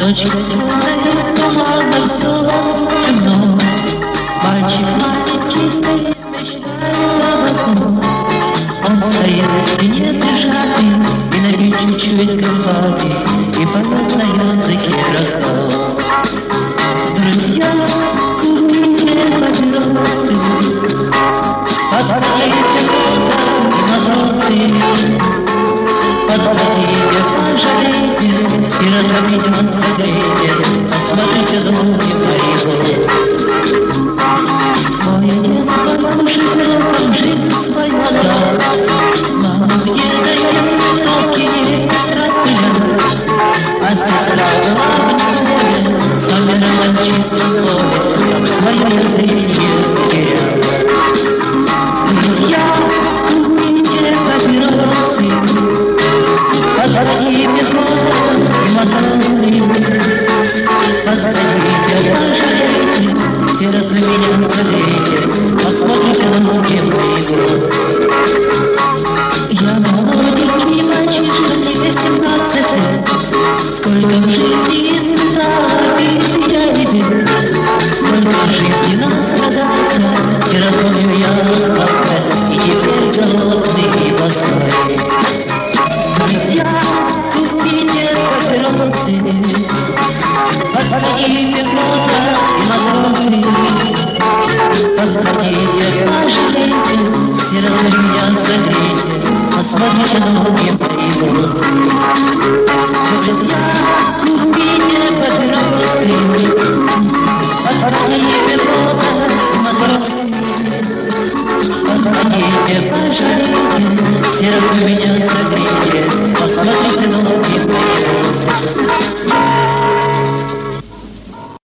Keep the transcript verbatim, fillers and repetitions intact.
Точка темная, туманно все темно. Мальчик маленький стоит, мечтает об одном. Он стоит в стене прижатый, и на вид чуть-чуть горбатый, и поет на языке родном. Друзья, курите папиросы, подходите кто-то и матросы. Подходите, пожалейте, сирота меня согрейте, посмотрите ноги мои волосы. Мой отец помоложе сроком жизнь свою отдал. Маму где-то из винтовки немец расстрелял, а сестра была в неволе, замерла в чистом поле, там свое зрение потеряла. Друзья, курите папиросы, подходи пехота и матросы. Подходите, пожалейте, сироту меня согрейте, посмотрите на ноги мои волосы. Я молоденький мальчишка, мне восемнадцать лет. Сколько в жизни испытала бед я и бед, сколько в жизни настрадался, сиротою я остался, и теперь голодный и босой. Друзья, купите папиросы, подходи пехота и матросы. Подходите, пожалейте, сироту меня согрейте, посмотрите ноги мои волосы. Друзья, купите папиросы, подходи пехота и матросы. Подходите, пожалейте, сироту меня согрейте,